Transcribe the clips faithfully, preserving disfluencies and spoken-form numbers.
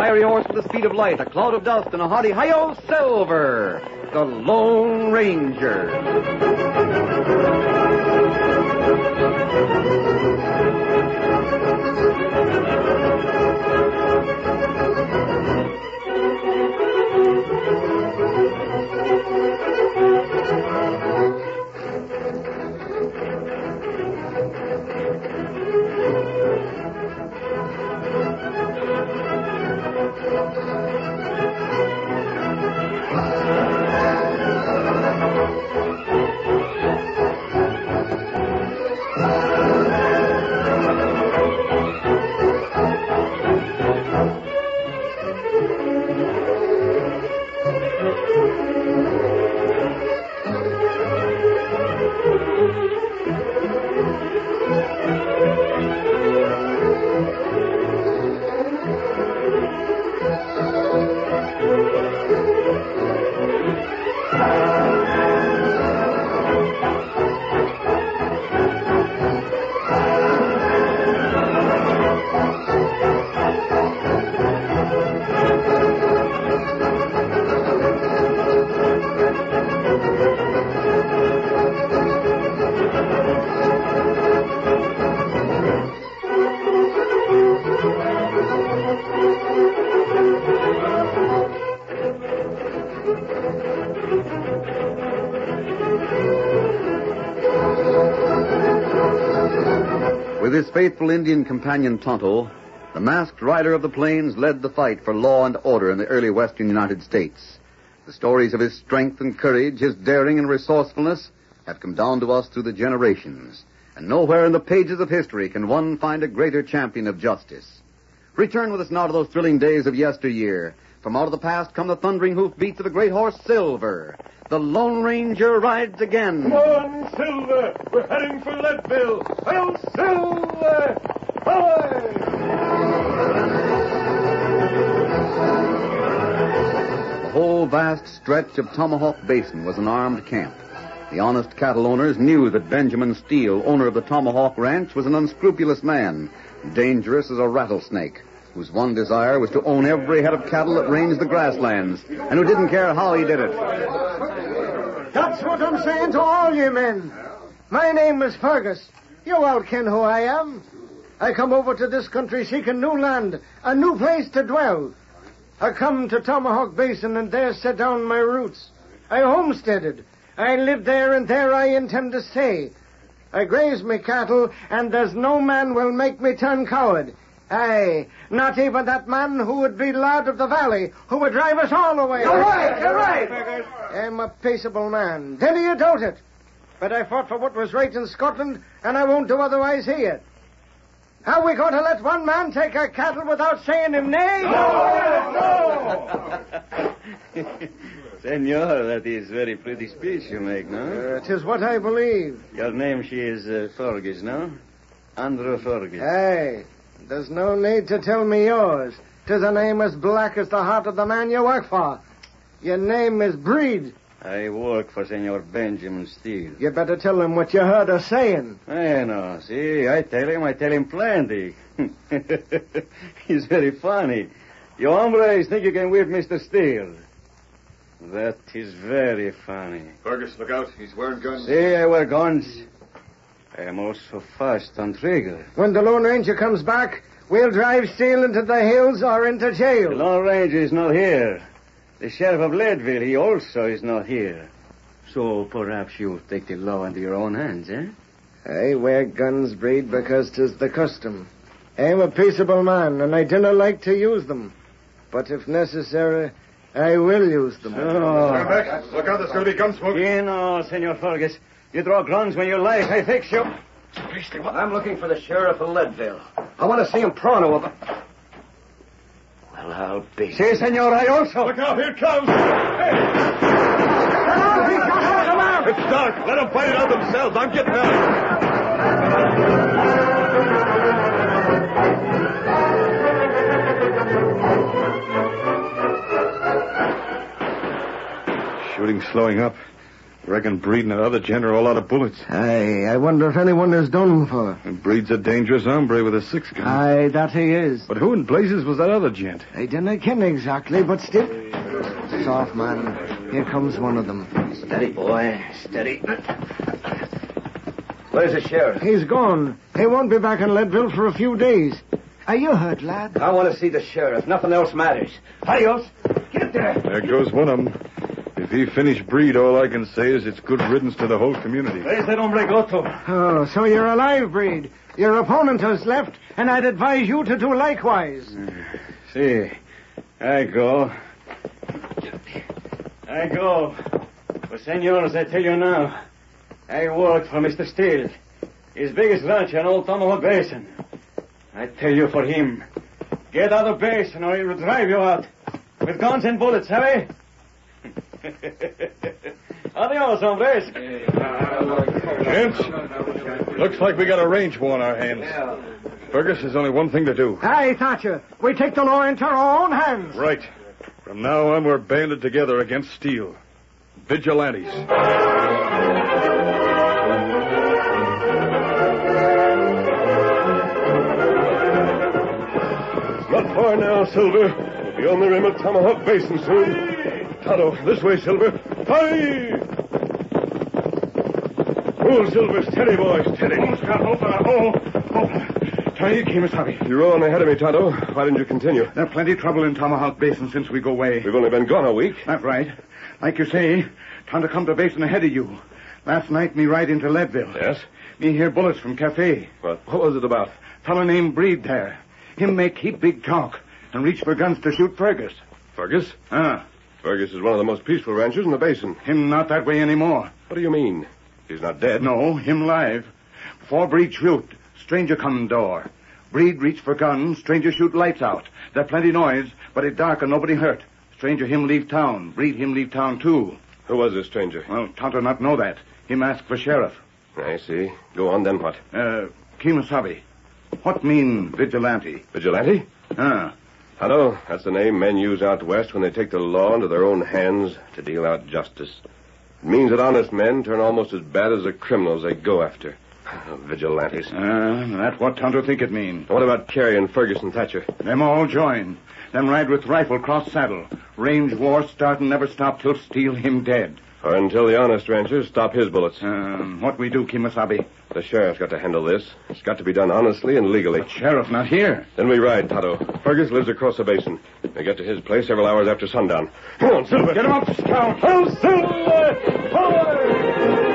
fiery horse with the speed of light, a cloud of dust, and a hearty hi-yo Silver, the Lone Ranger. With his faithful Indian companion Tonto, the masked rider of the plains led the fight for law and order in the early western United States. The stories of his strength and courage, his daring and resourcefulness, have come down to us through the generations. And nowhere in the pages of history can one find a greater champion of justice. Return with us now to those thrilling days of yesteryear. From out of the past come the thundering hoofbeats of the great horse Silver. The Lone Ranger rides again. Come on, Silver! We're heading for Leadville! Hail, Silver! Away! The whole vast stretch of Tomahawk Basin was an armed camp. The honest cattle owners knew that Benjamin Steele, owner of the Tomahawk Ranch, was an unscrupulous man, dangerous as a rattlesnake, whose one desire was to own every head of cattle that ranged the grasslands, and who didn't care how he did it. That's what I'm saying to all you men. My name is Fergus. You all ken who I am. I come over to this country seeking new land, a new place to dwell. I come to Tomahawk Basin and there set down my roots. I homesteaded. I live there and there I intend to stay. I graze me cattle and there's no man will make me turn coward. Aye, not even that man who would be Lord of the Valley, who would drive us all away. You're right, you're right. I'm a peaceable man. Did you doubt it? But I fought for what was right in Scotland, and I won't do otherwise here. Are we going to let one man take our cattle without saying him nay? No, no! Senor, that is very pretty speech you make, no? Uh, 'tis what I believe. Your name, she is uh, Fergus, no? Andrew Fergus. Aye. There's no need to tell me yours. 'Tis a name as black as the heart of the man you work for. Your name is Breed. I work for Senor Benjamin Steele. You better tell him what you heard her saying. I know. See, I tell him, I tell him plenty. He's very funny. You hombres think you can whip Mister Steele. That is very funny. Fergus, look out. He's wearing guns. See, I wear guns. I am also fast on trigger. When the Lone Ranger comes back, we'll drive Steele into the hills or into jail. The Lone Ranger is not here. The sheriff of Leadville, he also is not here. So perhaps you'll take the law into your own hands, eh? I wear guns, Breed, because 'tis the custom. I'm a peaceable man, and I dinna like to use them. But if necessary, I will use them. Oh. Stand back. Look out, there's going to be gun smoke. You know, Senor Fergus, you draw guns when you like. I fix you. I'm looking for the sheriff of Leadville. I want to see him pronto about... Well, I'll be... Si, senor, I also... Look out, here it comes. Hey! It's dark. Let them fight it out themselves. I'm getting out. Shooting slowing up. Reckon Breed and that other gent are all out of bullets. Aye, I wonder if anyone is done for. And Breed's a dangerous hombre with a six-gun. Aye, that he is. But who in blazes was that other gent? I didn't ken exactly, but still. Soft, man. Here comes one of them. Steady, boy. Steady. Where's the sheriff? He's gone. He won't be back in Leadville for a few days. Are you hurt, lad? I want to see the sheriff. Nothing else matters. Adios. Get there. There goes one of them. If he finished Breed, all I can say is it's good riddance to the whole community. Where's that hombre Goto? Oh, so you're alive, Breed. Your opponent has left, and I'd advise you to do likewise. See, I go. I go. But, senors, I tell you now, I work for Mister Steele. His biggest ranch on Old Tomahawk Basin. I tell you for him, get out of basin or he will drive you out. With guns and bullets, have we? Adios, hombres. Gents, looks like we got a range war on our hands. Fergus, there's only one thing to do. Aye, Thatcher. We take the law into our own hands. Right. From now on, we're banded together against Steele. Vigilantes. Not far now, Silver. We'll be on the rim of Tomahawk Basin soon. Tonto, this way, Silver. Hi! Pull, Silver. Steady, boys. Steady. Oh, oh. Tony, Kemosabe. You're rolling ahead of me, Tonto. Why didn't you continue? There's plenty of trouble in Tomahawk Basin since we go away. We've only been gone a week. That's right. Like you say, Tonto come to Basin ahead of you. Last night, me ride into Leadville. Yes? Me hear bullets from Cafe. What, what was it about? Fellow named Breed there. Him make heap big talk and reach for guns to shoot Fergus. Fergus? Ah. Fergus is one of the most peaceful ranchers in the basin. Him not that way anymore. What do you mean? He's not dead? No, him live. Before Breed shoot, stranger come door. Breed reach for gun, stranger shoot lights out. There plenty noise, but it dark and nobody hurt. Stranger him leave town. Breed him leave town too. Who was this stranger? Well, Tonto not know that. Him ask for sheriff. I see. Go on, then what? Uh, Kemosabe. What mean vigilante? Vigilante? Ah. Tonto, that's the name men use out west when they take the law into their own hands to deal out justice. It means that honest men turn almost as bad as the criminals they go after. Vigilantes. Ah, that's what Tonto think it mean. What about Carey and Fergus and Thatcher? Them all join. Then ride with rifle cross saddle. Range war start and never stop till Steele him dead. Or until the honest ranchers stop his bullets. Um, what we do, Kemosabe? The sheriff's got to handle this. It's got to be done honestly and legally. But sheriff not here. Then we ride, Tonto. Fergus lives across the basin. We get to his place several hours after sundown. Come on, Silver. Get him up, Scout. Oh, Silver! Forward!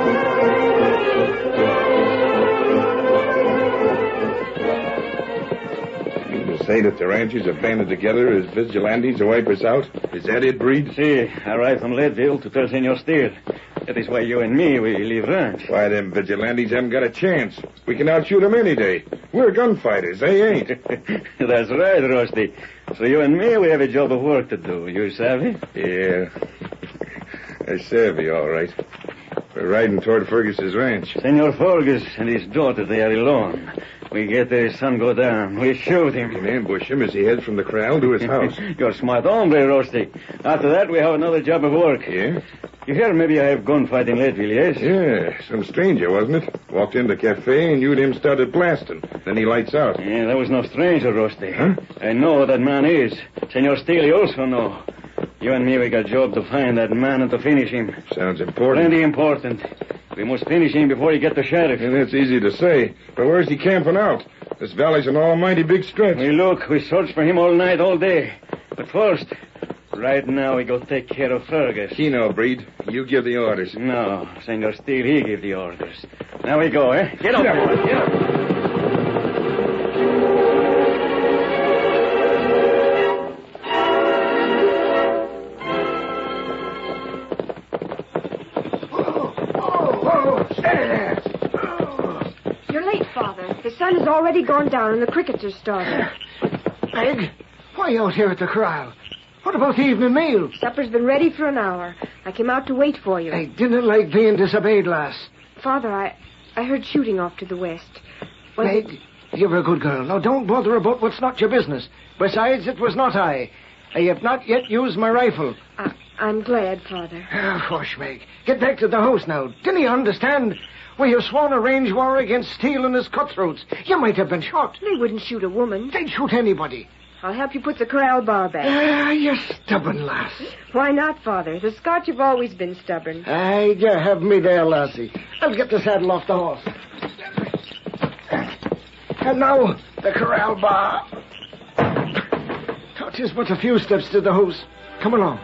Say that the ranchers have banded together as vigilantes to wipe us out? Is that it, Breed? See, I ride from Leadville to tell Senor Steele. That is why you and me, we leave ranch. Why, them vigilantes haven't got a chance. We can outshoot them any day. We're gunfighters. They ain't. That's right, Rusty. So you and me, we have a job of work to do. You savvy? Yeah. I savvy, all right. We're riding toward Fergus's ranch. Senor Fergus and his daughter, they are alone. We get there, sun go down. We shoot him. We can ambush him as he heads from the corral to his house. You're smart hombre, Rusty. After that, we have another job of work. Yeah? You hear maybe I have gunfight in Leadville, yes? Yeah, some stranger, wasn't it? Walked into the cafe and you and him started blasting. Then he lights out. Yeah, that was no stranger, Rusty. Huh? I know who that man is. Senor Steele, you also know. You and me, we got a job to find that man and to finish him. Sounds important. Plenty important. We must finish him before he get the sheriff. Yeah, that's easy to say. But where's he camping out? This valley's an almighty big stretch. We look, we search for him all night, all day. But first, right now we go take care of Fergus. Keno, Breed. You give the orders. No, Senor Steele, he give the orders. Now we go, eh? Get up, get up. Get up. The sun has already gone down and the crickets are starting. Meg, why out here at the corral? What about the evening meal? Supper's been ready for an hour. I came out to wait for you. I didn't like being disobeyed, lass. Father, I I heard shooting off to the west. Was Meg, it... you're a good girl. Now, don't bother about what's not your business. Besides, it was not I. I have not yet used my rifle. I, I'm glad, Father. Ah, hush, Meg. Get back to the house now. Didn't you understand? We have sworn a range war against Steele and his cutthroats. You might have been shot. They wouldn't shoot a woman. They'd shoot anybody. I'll help you put the corral bar back. Ah, you stubborn lass. Why not, Father? The Scotch have always been stubborn. Aye, you have me there, lassie. I'll get the saddle off the horse. And now, the corral bar. Tis but a few steps to the house. Come along.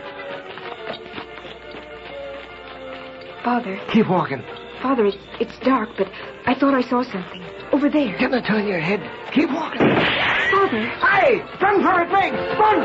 Father. Keep walking. Father, it's, it's dark, but I thought I saw something. Over there. Didn't I turn your head? Keep walking. Father. Aye! Run for it, Meg! Run!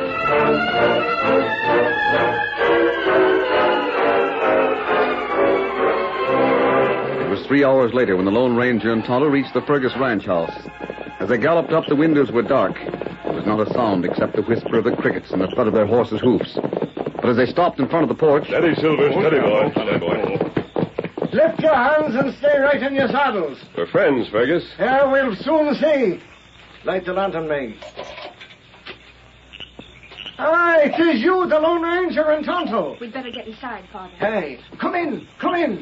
It was three hours later when the Lone Ranger and Tonto reached the Fergus ranch house. As they galloped up, the windows were dark. There was not a sound except the whisper of the crickets and the thud of their horses' hoofs. But as they stopped in front of the porch... Steady, Silver. Steady, boy. Steady, boy. Lift your hands and stay right in your saddles. We're friends, Fergus. Yeah, we'll soon see. Light the lantern, Meg. Aye, 'tis you, the Lone Ranger and Tonto. We'd better get inside, Father. Hey, come in, come in.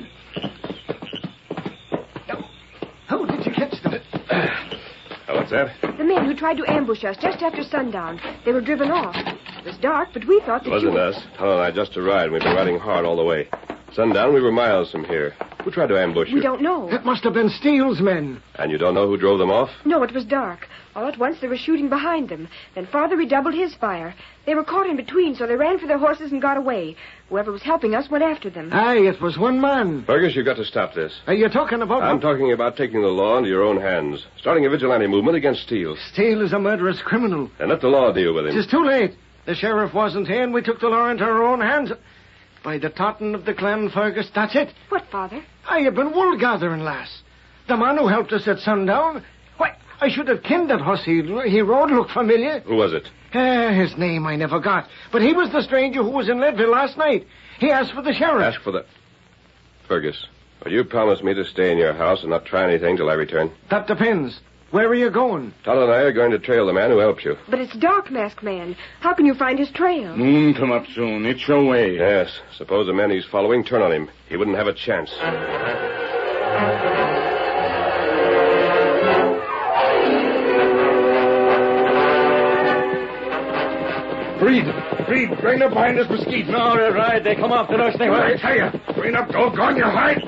Now, how did you catch them? Oh, what's that? The men who tried to ambush us just after sundown. They were driven off. It was dark, but we thought that It wasn't you... us. Tonto and I just arrived. We've been riding hard all the way. Sundown, we were miles from here. Who tried to ambush you? We don't know. That must have been Steele's men. And you don't know who drove them off? No, it was dark. All at once, they were shooting behind them. Then Father redoubled his fire. They were caught in between, so they ran for their horses and got away. Whoever was helping us went after them. Aye, it was one man. Fergus, you've got to stop this. Are you talking about... I'm talking about taking the law into your own hands. Starting a vigilante movement against Steele. Steele is a murderous criminal. And let the law deal with him. It is too late. The sheriff wasn't here, and we took the law into our own hands. By the tartan of the clan, Fergus, that's it. What, Father? I have been wool gathering, lass. The man who helped us at sundown. Why, I should have kenned that horse he, he rode looked familiar. Who was it? Ah, his name I never got. But he was the stranger who was in Leadville last night. He asked for the sheriff. Ask for the... Fergus, will you promise me to stay in your house and not try anything till I return? That depends. Where are you going? Tonto and I are going to trail the man who helped you. But it's dark, Masked Man. How can you find his trail? Moon come up soon. It's your way. Yes. Suppose the men he's following turn on him. He wouldn't have a chance. Breed, Breed, bring up behind this mesquite. No, they're right. They come after us. They I tell you, bring up, doggone your hide.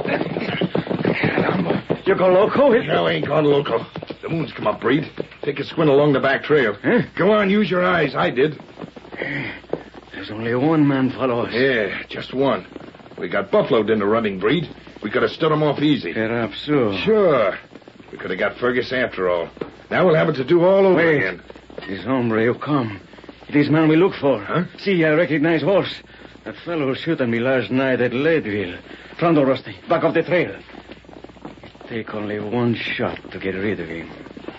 You go loco? No, I ain't gone loco. The moon's come up, Breed. Take a squint along the back trail. Huh? Go on, use your eyes. I did. There's only one man follow us. Yeah, just one. We got buffaloed into running, Breed. We could have stood him off easy. Perhaps so. Sure. We could have got Fergus after all. Now we'll have it to do all over Wait. again. This hombre who come. It is man we look for. Huh? See, I recognize horse. That fellow who shoot at me last night at Leadville. Frondo, Rusty. Back of the trail. It take only one shot to get rid of him.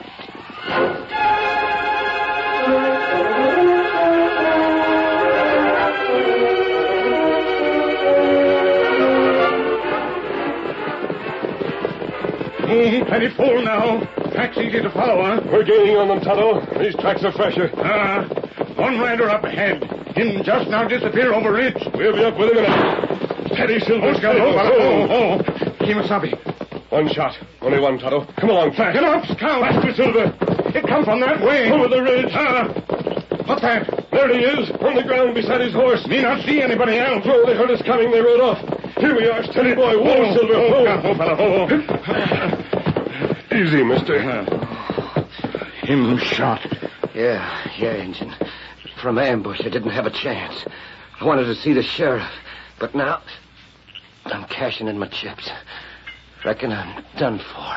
Hey, plenty full now. Track's easy to follow, huh? We're gaining on them, Tonto. These tracks are fresher. Ah, one rider up ahead. Him just now disappear over ridge. We'll be up with him in a... Steady, Silver. Steady, Oh, oh, oh, oh. Kimasabi. One shot. Only one, Tonto. Come along, fast. Get up, scout. Faster, Silver. It come from that way. Over the ridge. Ah. What's that? There he is, on the ground beside his horse. Me not see anybody else. Oh, they heard us coming. They rode off. Here we are. Steady, boy. Whoa, Oh, Silver. oh, Whoa. oh, fella, oh, oh. Easy, mister. Him shot. Yeah, yeah, Injun. From ambush, I didn't have a chance. I wanted to see the sheriff, but now I'm cashing in my chips. Reckon I'm done for.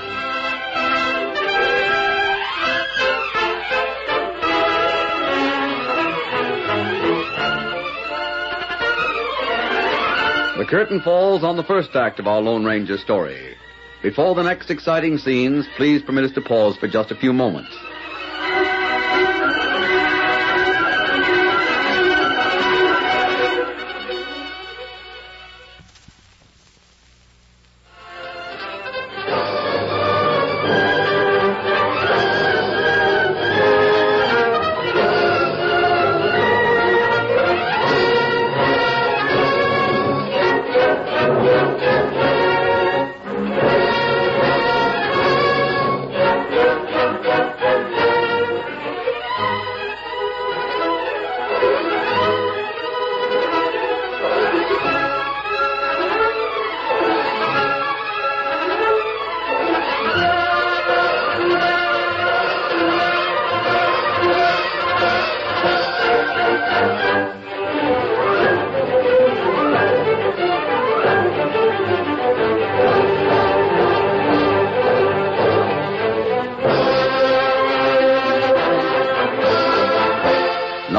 The curtain falls on the first act of our Lone Ranger story. Before the next exciting scenes, please permit us to pause for just a few moments.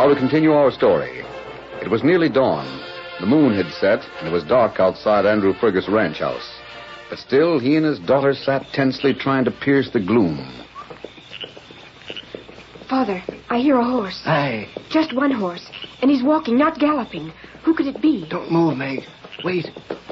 Now to continue our story. It was nearly dawn. The moon had set, and it was dark outside Andrew Fergus' ranch house. But still, he and his daughter sat tensely trying to pierce the gloom. Father, I hear a horse. Aye. Just one horse. And he's walking, not galloping. Who could it be? Don't move, Meg. Wait.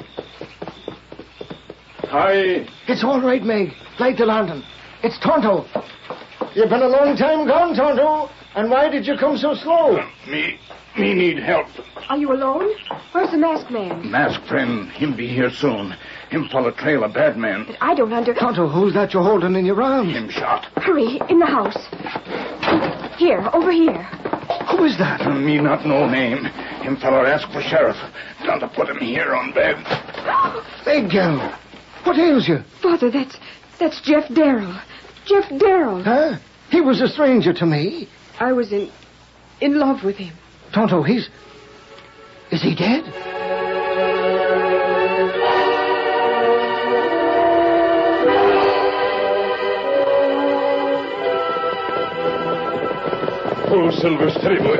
Hi. It's all right, Meg. Light the lantern. It's Tonto. You've been a long time gone, Tonto. And why did you come so slow? Me, me need help. Are you alone? Where's the masked man? Masked friend, him be here soon. Him follow trail a bad man. But I don't under... Tonto, who's that you're holding in your arms? Him shot. Hurry, in the house. Here, over here. Who is that? Uh, me not know name. Him feller ask for sheriff. Got to put him here on bed. Hey, girl. What ails you? Father, that's... that's Jeff Darrell. Jeff Darrell. Huh? He was a stranger to me. I was in... in love with him. Tonto, he's... Is he dead? Oh, Silver, steady, boy.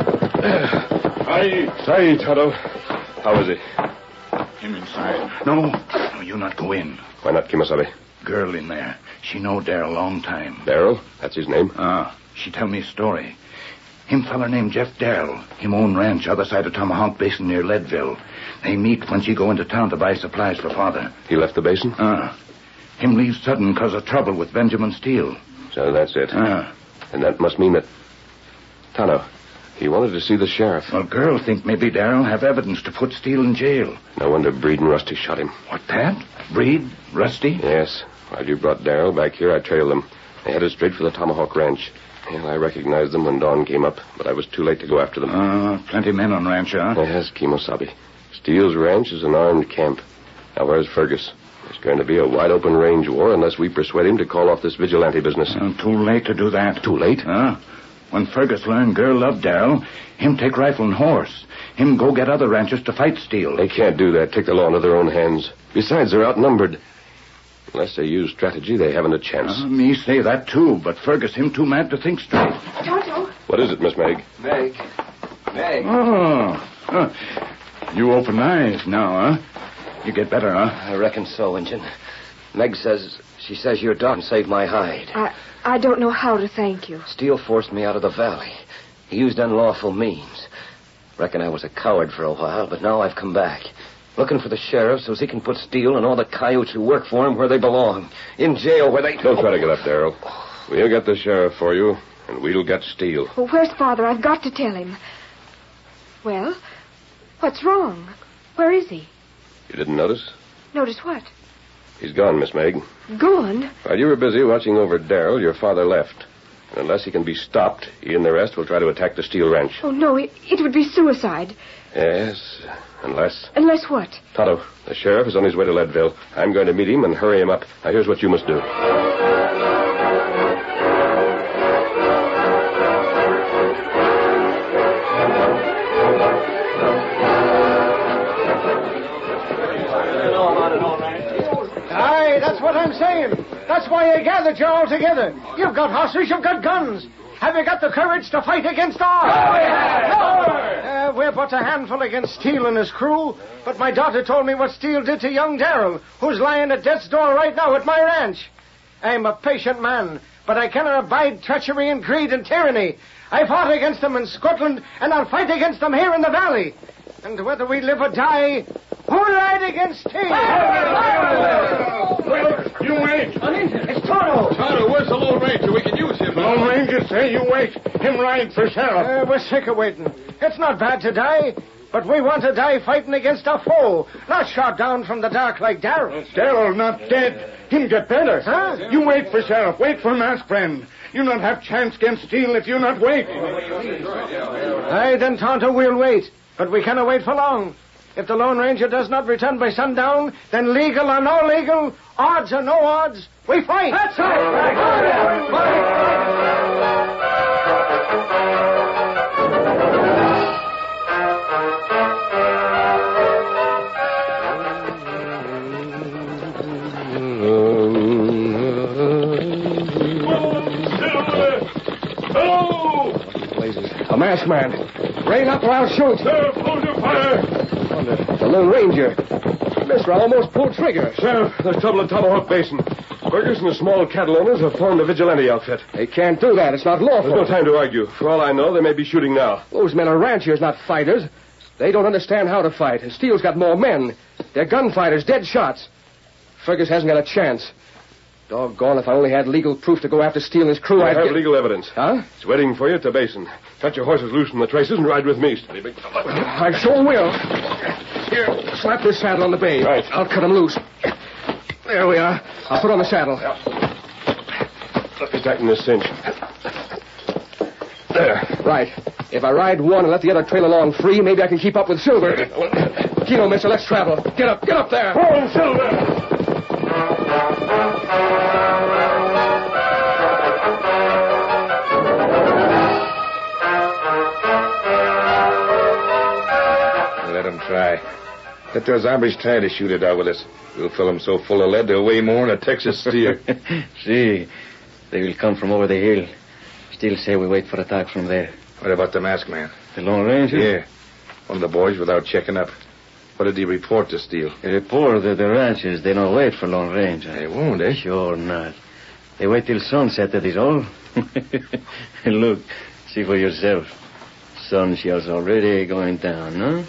Aye. Aye, Tonto. How is he? Him inside. No, no, you not go in. Why not, Kimosabe? Girl in there. She know Darrell long time. Darrell? That's his name? Ah, she tell me story. Him feller named Jeff Darrell. Him own ranch other side of Tomahawk Basin near Leadville. They meet when she go into town to buy supplies for father. He left the basin? Ah. Him leave sudden cause of trouble with Benjamin Steele. So that's it. Ah. And that must mean that... Tonto, he wanted to see the sheriff. Well, girl think maybe Darrell have evidence to put Steele in jail. No wonder Breed and Rusty shot him. What, that? Breed? Rusty? Yes. While you brought Darrell back here, I trailed them. They headed straight for the Tomahawk Ranch. Well, I recognized them when dawn came up, but I was too late to go after them. Ah, uh, plenty men on ranch, huh? Yes, Kimosabe. Steele's ranch is an armed camp. Now, where's Fergus? There's going to be a wide-open range war unless we persuade him to call off this vigilante business. Uh, too late to do that. Too late? Huh? When Fergus learned girl loved Darrell, him take rifle and horse. Him go get other ranchers to fight Steele. They can't do that. Take the law into their own hands. Besides, they're outnumbered. Unless they use strategy, they haven't a chance. Uh, me say that, too, but Fergus, him too mad to think straight. Tonto. What is it, Miss Meg? Meg. Meg. Oh. Huh. You open eyes now, huh? You get better, huh? I reckon so, Injun. Meg says... She says your dog saved my hide. I... I don't know how to thank you. Steele forced me out of the valley. He used unlawful means. Reckon I was a coward for a while, but now I've come back. Looking for the sheriff so he can put Steele and all the coyotes who work for him where they belong. In jail where they... Don't try to get up, Darrell. We'll get the sheriff for you, and we'll get Steele. Well, where's Father? I've got to tell him. Well, what's wrong? Where is he? You didn't notice? Notice what? He's gone, Miss Meg. Gone? While you were busy watching over Darrell, your father left. And unless he can be stopped, he and the rest will try to attack the Steele ranch. Oh, no, it, it would be suicide. Yes, unless... Unless what? Tonto, the sheriff is on his way to Leadville. I'm going to meet him and hurry him up. Now, here's what you must do. Aye, that's what I'm saying. That's why I gathered you all together. You've got horses, you've got guns. Have you got the courage to fight against all? Oh, yeah. Uh, we're but a handful against Steele and his crew, but my daughter told me what Steele did to young Darrell, who's lying at death's door right now at my ranch. I'm a patient man, but I cannot abide treachery and greed and tyranny. I fought against them in Scotland, and I'll fight against them here in the valley. And whether we live or die, who'll ride against Steele? You wait. It's Tonto. Tonto, where's the Lone Ranger? We can use him. Lone Ranger say you wait. Him ride for sheriff. Uh, we're sick of waiting. It's not bad to die, but we want to die fighting against a foe, not shot down from the dark like Darrell. Darrell not dead. Him get better. Huh? You wait for sheriff. Wait for masked friend. You not have chance against Steele if you not wait. Aye, then, Tonto, we'll wait. But we cannot wait for long. If the Lone Ranger does not return by sundown, then legal or no legal, odds or no odds, we fight. That's masked man. Rain up or I'll shoot. Sheriff, hold your fire. Oh, the, the Lone Ranger. Mister, I almost pulled trigger. Sheriff, there's trouble in Tomahawk Basin. Burgess and the small cattle owners have formed a vigilante outfit. They can't do that. It's not lawful. There's no time to argue. For all I know, they may be shooting now. Those men are ranchers, not fighters. They don't understand how to fight. And Steele's got more men. They're gunfighters, dead shots. Fergus hasn't got a chance. Doggone, if I only had legal proof to go after Steele and his crew, I I'd have get... legal evidence. Huh? It's waiting for you at the basin. Cut your horses loose from the traces and ride with me, steady big fella. I sure will. Here, slap this saddle on the bay. Right. I'll cut him loose. There we are. I'll put on the saddle. Let me tighten this cinch. There. Right. If I ride one and let the other trail along free, maybe I can keep up with Silver. Kilo, mister, let's travel. Get up, get up there. Oh, Silver! Let them try. Let those hombres try to shoot it out with us. We'll fill them so full of lead they'll weigh more than a Texas steer. See, they will come from over the hill. Still say we wait for attack from there. What about the masked man? The Lone Ranger? Yeah. One of the boys without checking up. What did he report to Steele? He report that the ranchers, they don't wait for Lone Ranger. They won't, eh? Sure not. They wait till sunset, that is all. Look, see for yourself. Sun shell's already going down, huh?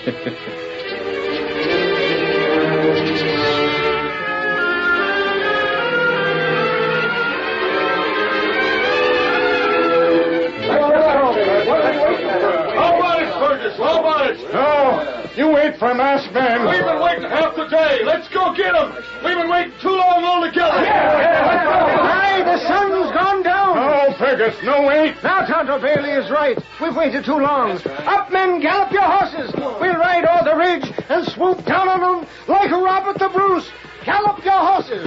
No, you wait for a masked man. We've been waiting half the day. Let's go get him. We've been waiting too long altogether. Aye, the sun's gone down. Oh, Fergus, no wait. Now, Tonto Bailey is right. We've waited too long. Up, men, gallop your horses. We'll ride o'er the ridge and swoop down on them like a Robert the Bruce. Gallop your horses.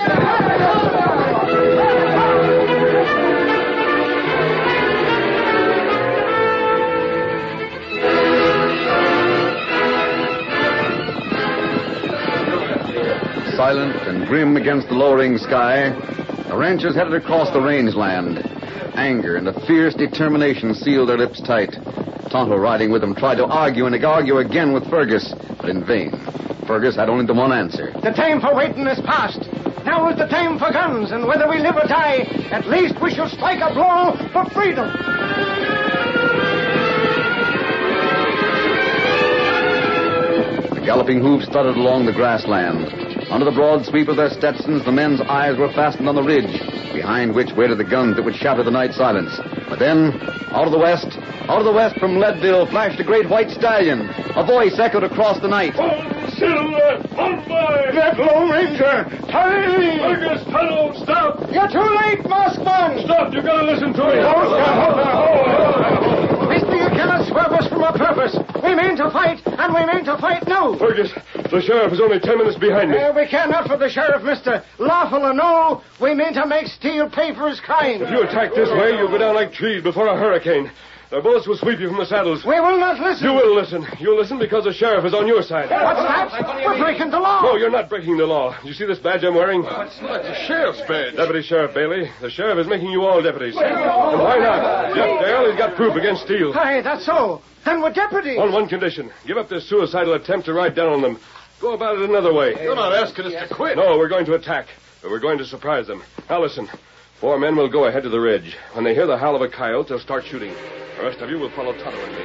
Silent and grim against the lowering sky, the ranchers headed across the rangeland. Anger and a fierce determination sealed their lips tight. Tonto, riding with them, tried to argue and argue again with Fergus, but in vain. Fergus had only the one answer. The time for waiting is past. Now is the time for guns, and whether we live or die, at least we shall strike a blow for freedom. The galloping hoofs thudded along the grassland. Under the broad sweep of their Stetsons, the men's eyes were fastened on the ridge, behind which waited the guns that would shatter the night silence. But then, out of the west, out of the west from Leadville flashed a great white stallion. A voice echoed across the night. Oh, Silver! On by! That Lone Ranger! Hurry! Fergus, Tonto, stop! You're too late, masked man! Stop! You've got to listen to me. Mister, you cannot swerve us from our purpose. We mean to fight, and we mean to fight now. Fergus, the sheriff is only ten minutes behind me. Uh, we care not for the sheriff, mister. Lawful or no, we mean to make Steele pay for his crime. If you attack this way, you'll go down like trees before a hurricane. Their bullets will sweep you from the saddles. We will not listen. You will listen. You'll listen because the sheriff is on your side. What's that? We're breaking the law. No, you're not breaking the law. You see this badge I'm wearing? It's not the sheriff's badge. Deputy Sheriff Bailey. The sheriff is making you all deputies. And why not? Jeff Dale, he's got proof against Steele. Aye, that's so. Then we're deputies. On one condition. Give up this suicidal attempt to ride down on them. Go about it another way. You're not asking us to quit. No, we're going to attack. But we're going to surprise them. Now listen. Four men will go ahead to the ridge. When they hear the howl of a coyote, they'll start shooting. The rest of you will follow Tonto and me.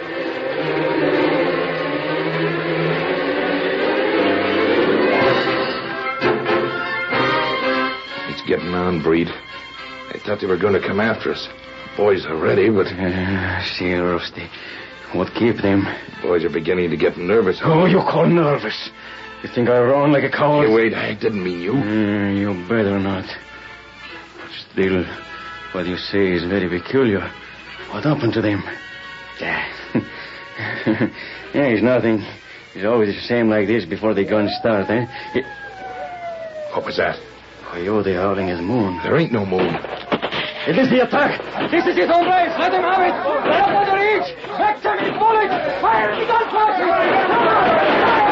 It's getting on, Breed. I thought they were going to come after us. Boys are ready, but... Uh, see, Rusty. What keep them? Boys are beginning to get nervous. Oh, you call nervous. You think I run like a coward? Hey, wait, I didn't mean you. Uh, you better not. Still, what you say is very peculiar. What happened to them? Yeah, yeah, it's nothing. It's always the same like this before the guns start, eh? It... What was that? Coyote howling at the moon. There ain't no moon. It is the attack. This is it, hombres. Let them have it. Let them go to reach. Make them his bullets. Fire the gun flashes.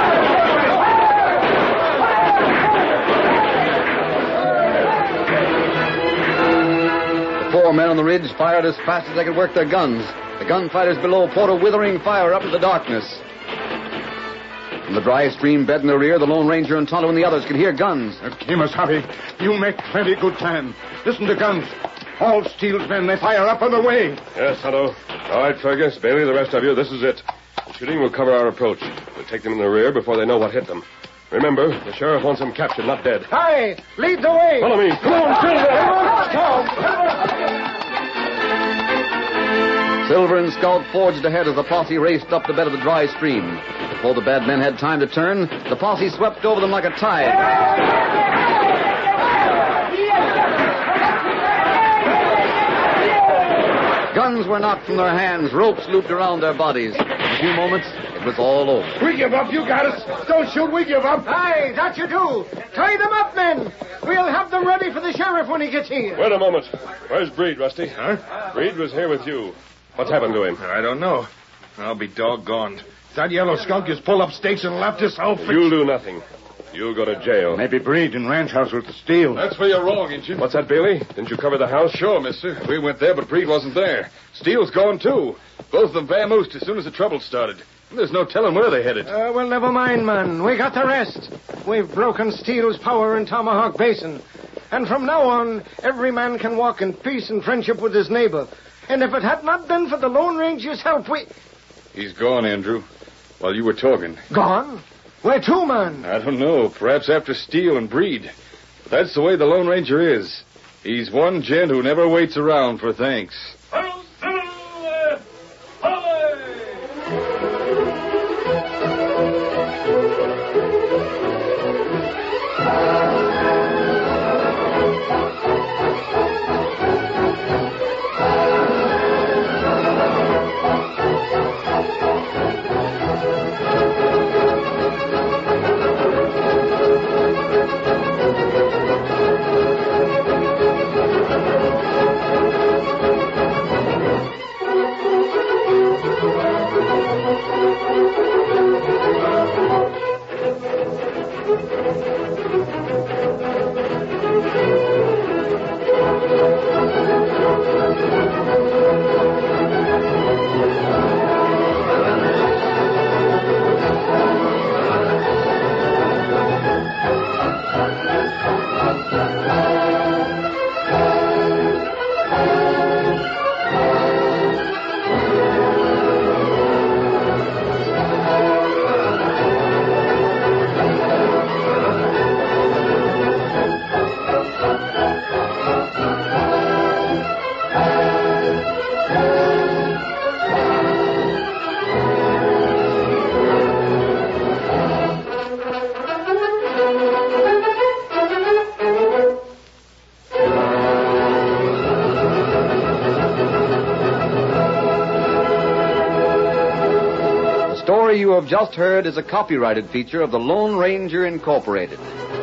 four men on the ridge fired as fast as they could work their guns. The gunfighters below poured a withering fire up into the darkness. From the dry stream bed in the rear, the Lone Ranger and Tonto and the others could hear guns. Kemosabe, you make plenty good time. Listen to guns. All Steele's men, they fire up on the way. Yes, Tonto. All right, Fergus, Bailey, the rest of you, this is it. The shooting will cover our approach. We'll take them in the rear before they know what hit them. Remember, the sheriff wants them captured, not dead. Hi! Lead the way! Follow me. Come on, Silver! Silver and Scout forged ahead as the posse raced up the bed of the dry stream. Before the bad men had time to turn, the posse swept over them like a tide. Guns were knocked from their hands, ropes looped around their bodies. In a few moments, it was all over. We give up, you got us. Don't shoot, we give up. Aye, that you do. Tie them up, men. We'll have them ready for the sheriff when he gets here. Wait a moment. Where's Breed, Rusty? Huh? Breed was here with you. What's happened to him? I don't know. I'll be doggone. That yellow skunk has pulled up stakes and left us all fixed. You'll do nothing. You'll go to jail. Maybe Breed in Ranch House with the steel. That's where you're wrong, Injun. What's that, Bailey? Didn't you cover the house? Sure, mister. We went there, but Breed wasn't there. Steele's gone, too. Both of them vamoosed as soon as the trouble started. There's no telling where they headed. Uh, well, never mind, man. We got the rest. We've broken Steele's power in Tomahawk Basin. And from now on, every man can walk in peace and friendship with his neighbor. And if it had not been for the Lone Ranger's help, we... He's gone, Andrew. While you were talking. Gone? Where to, man? I don't know. Perhaps after Steele and Breed. But that's the way the Lone Ranger is. He's one gent who never waits around for thanks. The story you have just heard is a copyrighted feature of the Lone Ranger Incorporated.